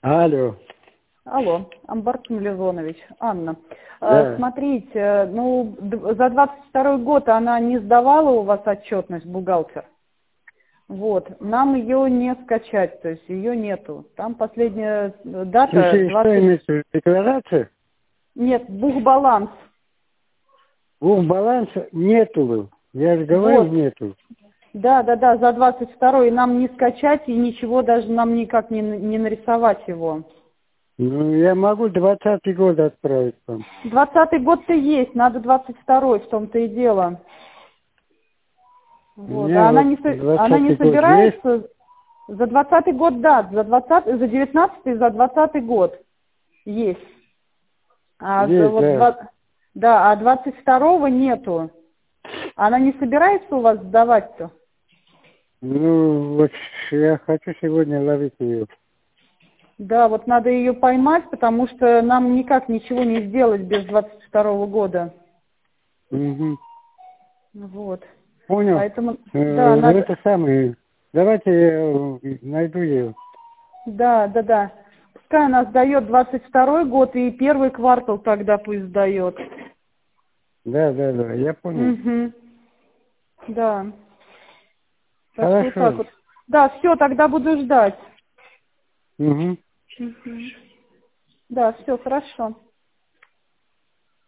Алло. Алло, Амбарцин Лизонович, Анна. Да. Смотрите, за 22 год она не сдавала у вас отчетность, бухгалтер. Вот, нам ее не скачать, то есть ее нету. Там последняя дата Слушай, что 20... имеется в виду? Декларация? Нет, бухбаланс. Бухбаланса нету. Я же говорю, Вот. нету. Да, за 22 нам не скачать и ничего даже нам никак не нарисовать его. Ну, я могу 20-й год отправить вам. 20 год-то есть, надо 22-й, в том-то и дело. У Вот. меня А вот она не 20-й год есть. собирается за 20 год, да, за 19 и за 20 год есть. А Есть, да. да, а 22-го нету. Она не собирается у вас сдавать-то? Ну, вот я хочу сегодня ловить ее. Да, вот надо ее поймать, потому что нам никак ничего не сделать без 22-го года. Угу. Вот. Понял. Поэтому, да, надо... Это самое. Давайте я найду ее. Да. Пускай она сдает 22-й год и первый квартал тогда пусть сдает. Да, я понял. Угу. Да. Так что вот так Хорошо. вот. Да, все, тогда буду ждать. Угу. Угу. Да, все, хорошо.